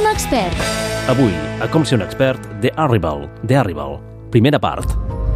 un expert. Avui, a Com ser un expert, The Arrival, primera part.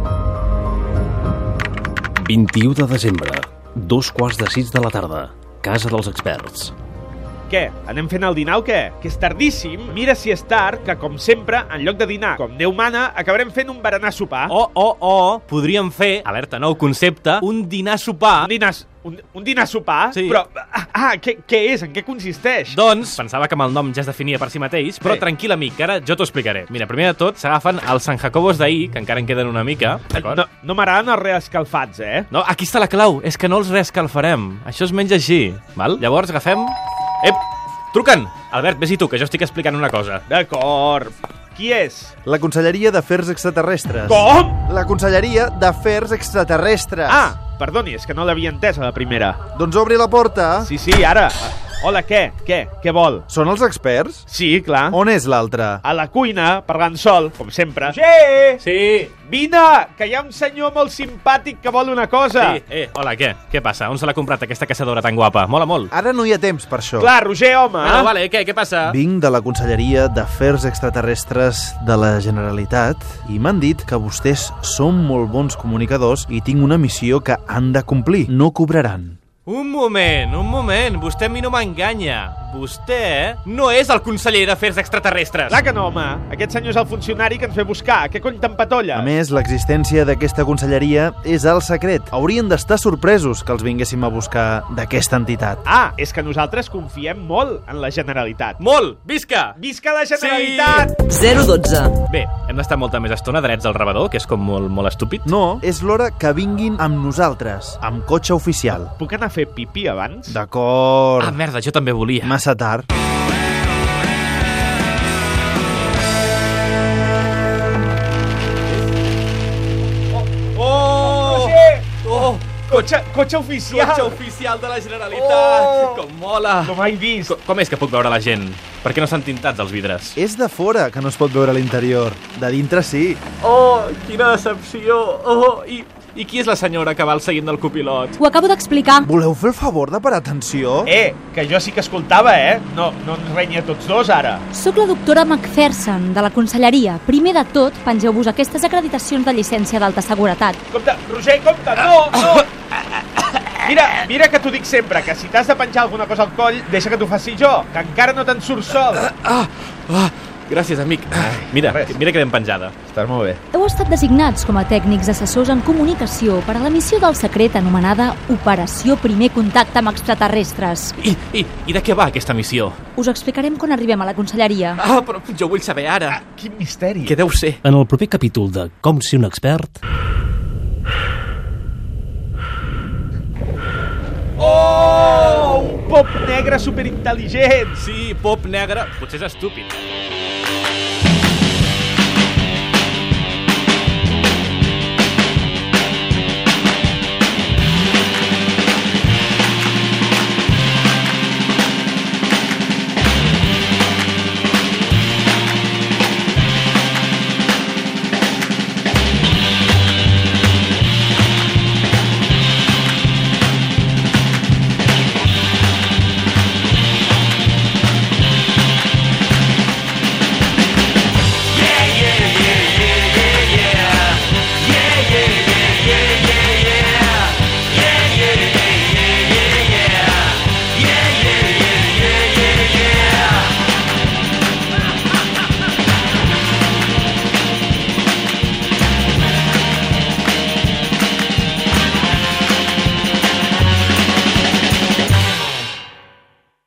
21 de desembre, 2:15 de la tarda, Casa dels Experts. Què? Anem fent el dinar o què? Que és tardíssim. Mira si és tard, que com sempre, en lloc de dinar, com Déu mana, acabarem fent un berenar-sopar. Podríem fer, alerta nou concepte, un dinar-sopar. Un dinar-sopar? Sí. Però, què és? En què consisteix? Doncs, pensava que amb el nom ja es definia per si mateix, però tranquil, amic, que ara jo t'ho explicaré. Mira, primer de tot, s'agafen els San Jacobos d'ahir, que encara en queden una mica, d'acord? No m'agraden els reescalfats, No, aquí està la clau, és que no els reescalfarem. Això es menja així, val? Llavors agafem... Truquen! Albert, vés-hi tu, que jo estic explicant una cosa. D'acord. Qui és? La Conselleria d'Afers Extraterrestres. Com? La Conselleria d'Afers Extraterrestres. Perdoni, és que no l'havia entès a la primera. Doncs obri la porta. Sí, ara. Hola, què? Què vol? Són els experts? Sí, clar. On és l'altre? A la cuina, parlant sol, com sempre. Sí! Vine, que hi ha un senyor molt simpàtic que vol una cosa. Sí, hola, què passa? On se l'ha comprat aquesta caçadora tan guapa? Mola molt. Ara no hi ha temps per això. Clar, Roger, home. Bueno, vale, què passa? Vinc de la Conselleria d'Afers Extraterrestres de la Generalitat i m'han dit que vostès són molt bons comunicadors i tinc una missió que han de complir. No cobraran. Un moment, vostè a mi no m'enganya. Vostè no és el conseller d'Afers Extraterrestres. Clar que no, home. Aquest senyor és el funcionari que ens ve buscar. Què cony t'empatolla? A més, l'existència d'aquesta conselleria és el secret. Haurien d'estar sorpresos que els vinguéssim a buscar d'aquesta entitat. És que nosaltres confiem molt en la Generalitat. Molt! Visca! Visca la Generalitat! Sí. 012. Bé, hem d'estar molta més estona drets al rebedor, que és com molt estúpid. No, és l'hora que vinguin amb nosaltres, amb cotxe oficial. Puc anar a fer pipí abans? D'acord. Merda, jo també volia. Massa tard. Cotxe oficial! Cotxe oficial de la Generalitat! Com mola! No m'he vist! Com és que puc veure la gent? Per què no estan tintats els vidres? És de fora que no es pot veure a l'interior. De dintre sí. Quina decepció! I qui és la senyora que va al seient del copilot? Ho acabo d'explicar. Voleu fer el favor de parar atenció? Que jo sí que escoltava, No ens renya tots dos, ara. Soc la doctora McPherson, de la Conselleria. Primer de tot, pengeu-vos aquestes acreditacions de llicència d'alta seguretat. Compte, Roger, compte! No! Mira que t'ho dic sempre, que si t'has de penjar alguna cosa al coll, deixa que t'ho faci jo, que encara no te'n surts sol. Gràcies, amic. Mira que ben penjada. Estàs molt bé. Heu estat designats com a tècnics assessors en comunicació per a la missió del secret anomenada Operació Primer Contacte amb Extraterrestres. I de què va aquesta missió? Us explicarem quan arribem a la Conselleria. Però jo vull saber ara. Quin misteri. Què deu ser? En el proper capítol de Com ser un expert... Un pop negre superintel·ligent! Sí, pop negre. Potser és estúpid.